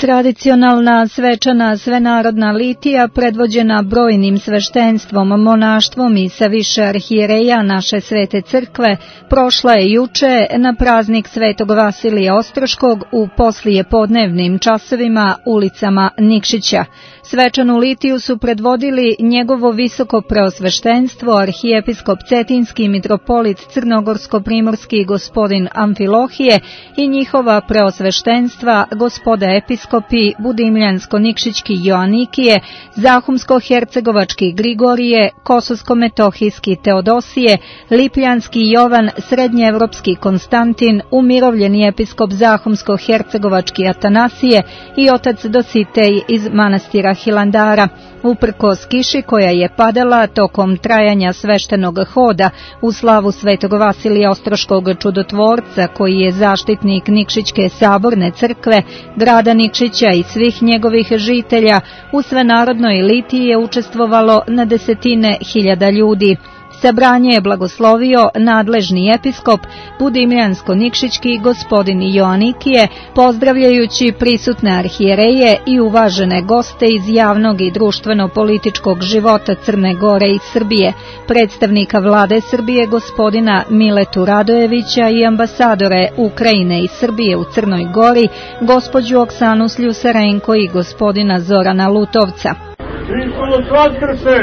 Tradicionalna svečana svenarodna litija predvođena brojnim sveštenstvom, monaštvom i sa više arhijereja naše svete crkve prošla je juče na praznik Svetog Vasilija Ostroškog u poslijepodnevnim časovima ulicama Nikšića. Svečanu litiju su predvodili njegovo visoko preosveštenstvo, arhijepiskop Cetinski mitropolit Crnogorsko-primorski gospodin Amfilohije i njihova preosveštenstva gospoda episkopi Budimljansko-Nikšićki Joanikije, Zahumsko-hercegovački Grigorije, Kosovsko-metohijski Teodosije, Lipljanski Jovan, Srednjeevropski Konstantin, umirovljeni episkop Zahumsko-hercegovački Atanasije i otac Dositej iz manastira Hilandara. Uprkos kiši koja je padala tokom trajanja sveštenog hoda u slavu Svetog Vasilija Ostroškog čudotvorca, koji je zaštitnik Nikšićke saborne crkve, grada Nikšića i svih njegovih žitelja, u svenarodnoj litiji je učestvovalo na desetine hiljada ljudi. Sabranje je blagoslovio nadležni episkop Budimljansko-nikšićki gospodin Joanikije, pozdravljajući prisutne arhijereje i uvažene goste iz javnog i društveno-političkog života Crne Gore i Srbije, predstavnika vlade Srbije gospodina Miletu Radojevića i ambasadore Ukrajine i Srbije u Crnoj Gori, gospođu Oksanu Sljusarenko i gospodina Zorana Lutovca. Hristos vaskrse!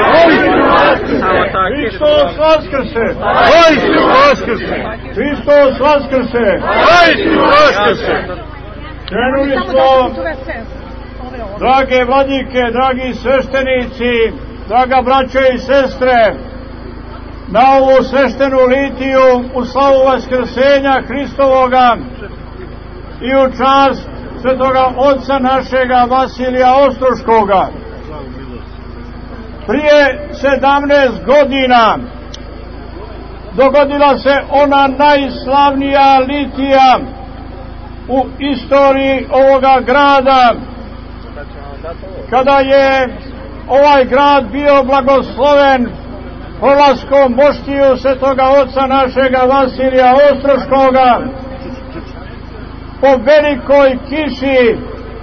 Hristos vaskrse! Hristos vaskrse! Krenuli smo, drage vladike, dragi sveštenici, draga braćo i sestre, na ovu sveštenu litiju u slavu vaskrsenja Hristovoga i u čast svetoga oca našega Vasilija Ostroškoga. Prije 17 godina dogodila se ona najslavnija litija u istoriji ovoga grada, kada je ovaj grad bio blagosloven prolaskom moštiju svetoga oca našega Vasilija Ostroškoga po velikoj kiši.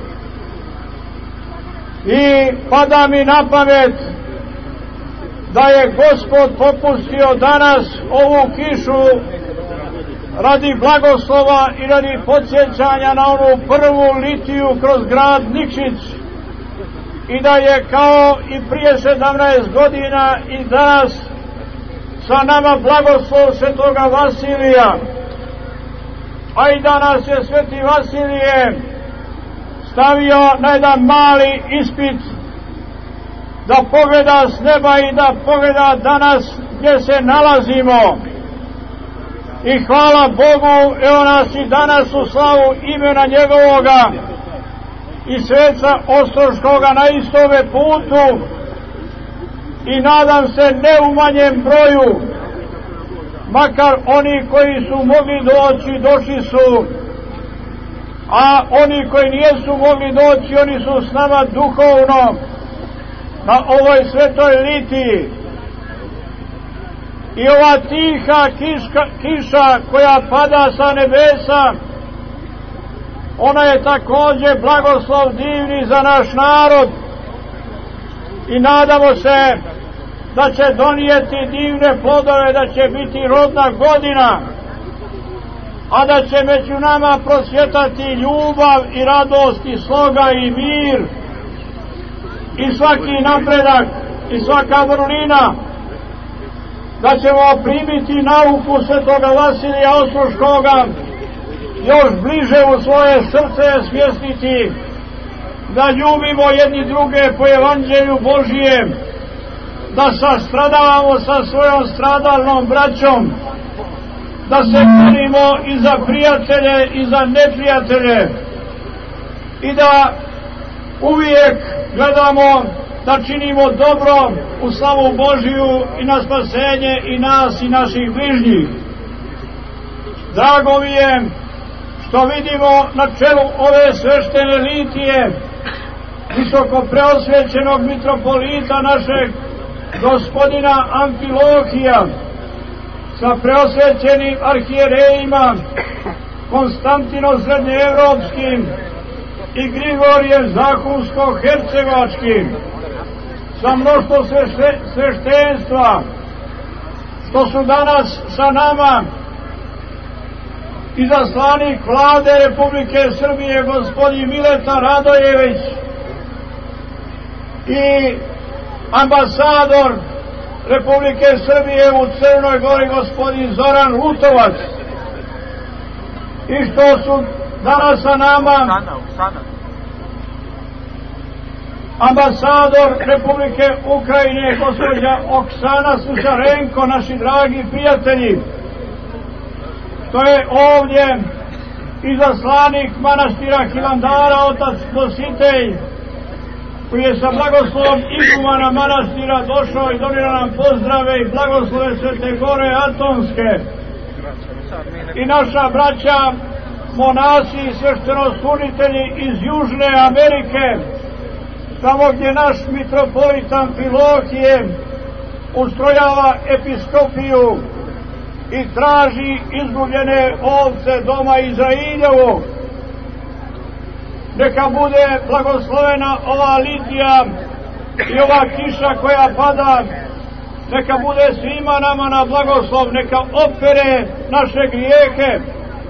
I pada mi na pamet da je Gospod popustio danas ovu kišu radi blagoslova i radi podsjećanja na onu prvu litiju kroz grad Nikšić, i da je kao i prije 17 godina i danas sa nama blagoslov svetoga Vasilija, a i danas je sveti Vasilije stavio na jedan mali ispit da pogleda s neba i da pogleda danas gdje se nalazimo. I hvala Bogu, evo nas i danas u slavu imena njegovoga i sveca Ostroškoga na istome putu, i nadam se ne u manjem broju, makar oni koji su mogli doći, došli su, a oni koji nijesu mogli doći, oni su s nama duhovno na ovoj svetoj litiji. I ova tiha kiša koja pada sa nebesa, ona je također blagoslov divni za naš narod, i nadamo se da će donijeti divne plodove, da će biti rodna godina, a da će među nama prosvjetati ljubav i radost i sloga i mir i svaki napredak i svaka vrlina, da ćemo primiti nauku svetoga Vasilija Ostroškoga još bliže u svoje srce, svjesniti da ljubimo jedni druge po evanđelju Božijem, da sastradavamo sa svojom stradalnom braćom, da se borimo i za prijatelje i za neprijatelje, i da uvijek gledamo da činimo dobro u slavu Božiju i na spasenje i nas i naših bližnjih. Drago mi je što vidimo na čelu ove sveštene litije visoko preosvećenog mitropolita našeg gospodina Amfilohija sa preosvećenim arhijerejima Konstantinom Srednjeevropskim i Grigorijem Zahumsko-Hercegovačkim, sa mnoštvo sveštenstva, što su danas sa nama izaslanik Vlade Republike Srbije gospodin Mileta Radojević i ambasador Republike Srbije u Crnoj Gori gospodin Zoran Lutovac, i što su danas sa nama ambasador Republike Ukrajine gospođa Oksana Sušarenko, naši dragi prijatelji, što je ovdje izaslanik manastira Hilandara, otac Dositej, koji je sa blagoslovom igumana manastira došao i donira nam pozdrave i blagoslove Svete Gore Atonske, i naša braća monasi i sveštenoslužitelji iz Južne Amerike, tamo gdje naš mitropolitan Filohije ustrojava episkopiju i traži izgubljene ovce doma Izrailjevu. Neka bude blagoslovena ova litija i ova kiša koja pada, neka bude svima nama na blagoslov, neka opere naše grijehe.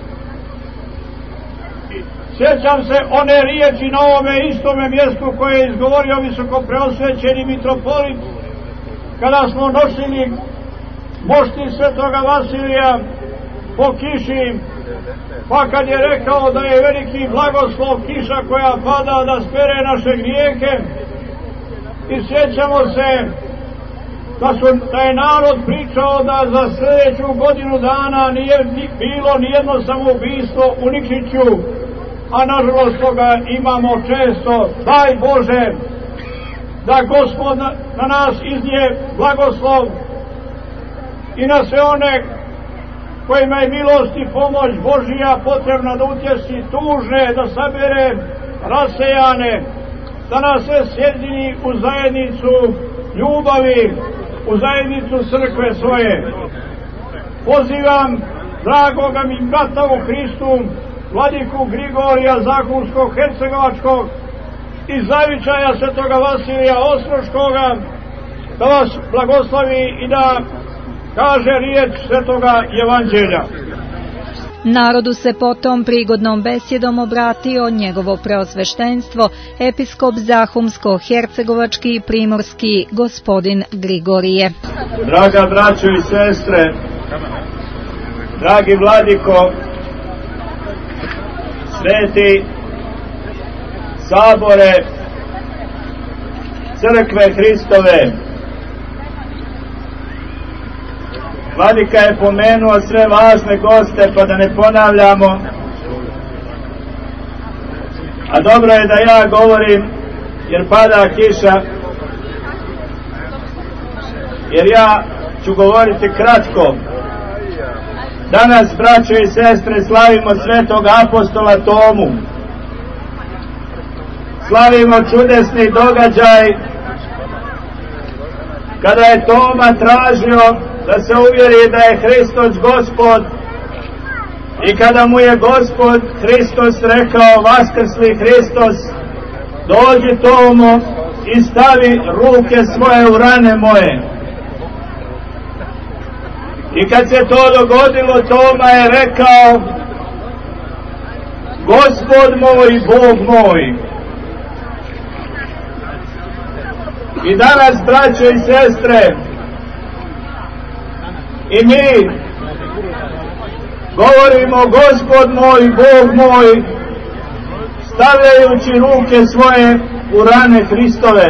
Sjećam se one riječi na ovome istome mjestu koje je izgovorio visokopreosvećeni mitropolit kada smo nosili mošti Svetoga Vasilija po kiši, pa kad je rekao da je veliki blagoslov kiša koja pada da spere naše grijehe. I sjećamo se da je narod pričao da za sljedeću godinu dana nije bilo nijedno samoubistvo u Nikšiću, a nažalost toga imamo često. Daj Bože da Gospod na nas iznije blagoslov i na sve one kojima je milost i pomoć Božija potrebna da utjesi tužne, da sabere rasejane, da nas sve sjedini u zajednicu ljubavi, u zajednicu crkve svoje. Pozivam dragoga mi brata u Hristu, vladiku Grigorija Zahumsko-Hercegovačkog i zavičaja Svetoga Vasilija Ostroškoga, da vas blagoslovi i da kaže riječ Svetoga Evanđelja. Narodu se potom prigodnom besjedom obratio njegovo preosveštenstvo, episkop Zahumsko-Hercegovački i Primorski gospodin Grigorije. Draga braćo i sestre, dragi vladiko, sveti sabore crkve Hristove, vladika je pomenuo sve važne goste, pa da ne ponavljamo, a dobro je da ja govorim jer pada kiša, jer ja ću govoriti kratko. Danas, braćo i sestre, slavimo svetog apostola Tomu. Slavimo čudesni događaj kada je Toma tražio da se uvjeri da je Hristos Gospod i kada mu je Gospod Hristos rekao, vaskrsli Hristos, dođi Tomo i stavi ruke svoje u rane moje. I kad se to dogodilo, Toma je rekao, Gospod moj, Bog moj. I danas, braćo i sestre, i mi govorimo Gospod moj, Bog moj, stavljajući ruke svoje u rane Hristove.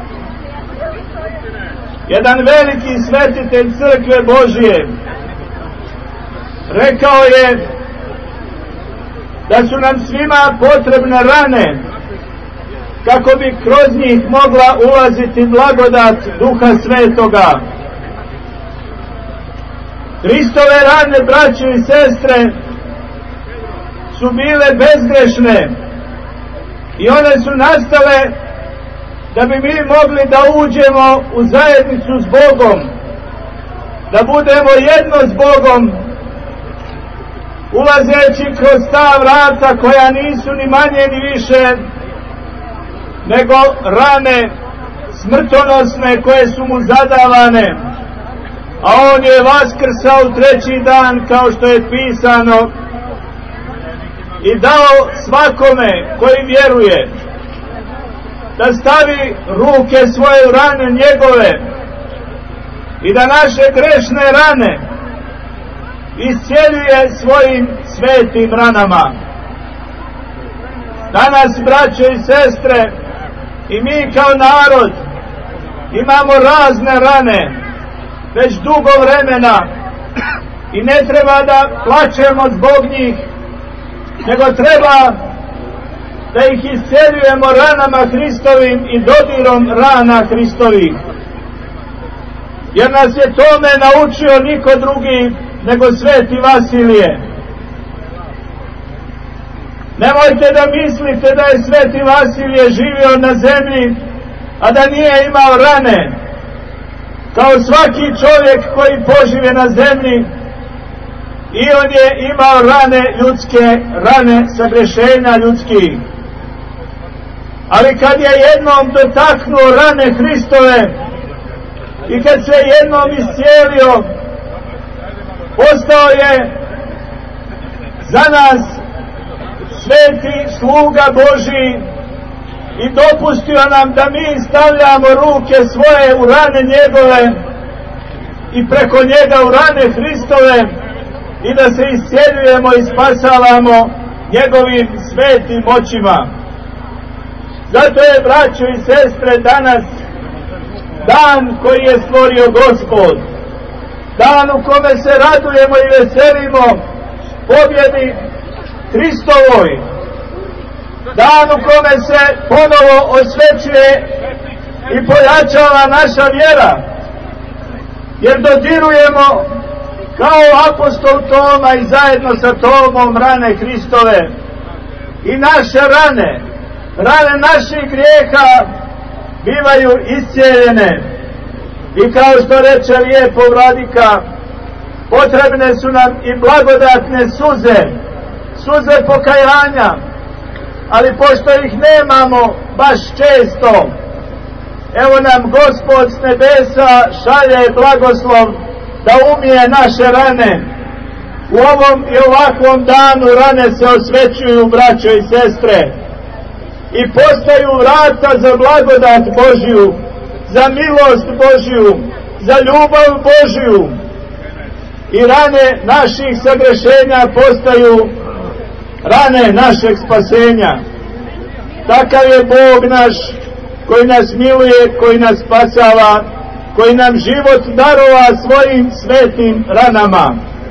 Jedan veliki svetitelj crkve Božije rekao je da su nam svima potrebne rane kako bi kroz njih mogla ulaziti blagodat Duha Svetoga. Hristove rane, braćo i sestre, su bile bezgrešne i one su nastale da bi mi mogli da uđemo u zajednicu s Bogom, da budemo jedno s Bogom ulazeći kroz ta vrata koja nisu ni manje ni više nego rane smrtonosne koje su mu zadavane, a on je vaskrsao treći dan kao što je pisano i dao svakome koji vjeruje da stavi ruke svoje u rane njegove i da naše grešne rane iscijeljuje svojim svetim ranama. Danas, braćo i sestre, i mi kao narod imamo razne rane već dugo vremena i ne treba da plačemo zbog njih, nego treba da ih iscijeljujemo ranama Hristovim i dodirom rana Hristovih. Jer nas je tome naučio niko drugi nego sveti Vasilije. Nemojte da mislite da je sveti Vasilije živio na zemlji, a da nije imao rane. Kao svaki čovjek koji požive na zemlji, i on je imao rane ljudske, rane sagrešenja ljudskih. Ali kad je jednom dotaknuo rane Hristove i kad se jednom iscijelio, postao je za nas sveti sluga Božji i dopustio nam da mi stavljamo ruke svoje u rane njegove i preko njega u rane Hristove i da se iscijeljujemo i spasavamo njegovim svetim očima. Zato je, braćo i sestre, danas dan koji je stvorio Gospod, dan u kome se radujemo i veselimo pobjedi Hristovoj, dan u kome se ponovo osvećuje i pojačava naša vjera, jer dodirujemo kao apostol Toma i zajedno sa Tomom rane Hristove i naše rane, rane naših grijeha bivaju iscijeljene. I kao što reče lijepo vladika, potrebne su nam i blagodatne suze, suze pokajanja, ali pošto ih nemamo baš često, evo nam Gospod s nebesa šalje blagoslov da umije naše rane. U ovom i ovakvom danu rane se osvećuju, braćo i sestre, i postaju vrata za blagodat Božju, za milost Božju, za ljubav Božju, i rane naših sagrešenja postaju rane našeg spasenja. Takav je Bog naš koji nas miluje, koji nas spasava, koji nam život darova svojim svetim ranama.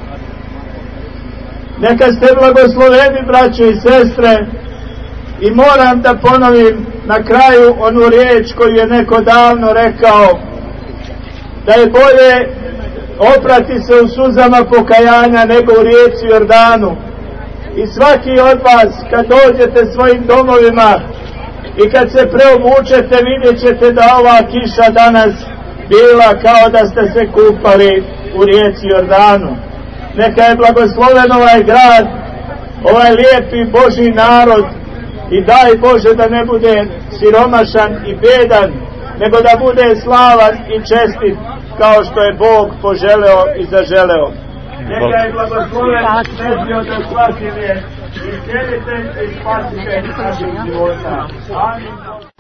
Neka ste blagosloveni, braćo i sestre, i moram da ponovim na kraju onu riječ koju je neko davno rekao, da je bolje oprati se u suzama pokajanja nego u rijeci Jordanu. I svaki od vas, kad dođete svojim domovima i kad se preobučete, vidjet ćete da ova kiša danas bila kao da ste se kupali u rijeci Jordanu. Neka je blagosloven ovaj grad, ovaj lijepi Božji narod, i daj Bože da ne bude siromašan i bedan, nego da bude slavan i čestit kao što je Bog poželeo i zaželeo. Neka je blagosloven Nebio da Vasilije, i sjeditelj i spasitelj naših života. Amin.